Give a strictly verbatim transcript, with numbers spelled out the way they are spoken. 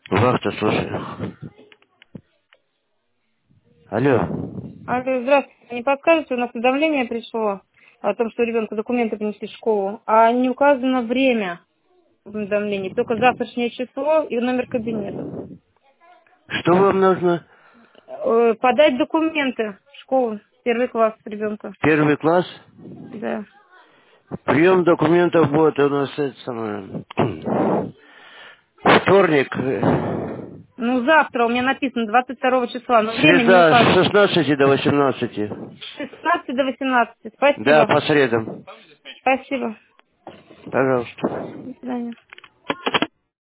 Вахта, слушай. Алло. Алло, здравствуйте. Не подскажете, у нас уведомление пришло о том, что ребенку документы принесли в школу, а не указано время в уведомлении, только завтрашнее число и номер кабинета. Что вам нужно? Э, Подать документы в школу, первый класс ребенка. Первый класс? Да. Прием документов будет у нас это самое... Вторник. э, Ну, завтра у меня написано двадцать второго числа, но время не Среда с указано. шестнадцати до восемнадцати. С шестнадцати до восемнадцати. Да, Спасибо. по средам. Спасибо. Пожалуйста. До свидания.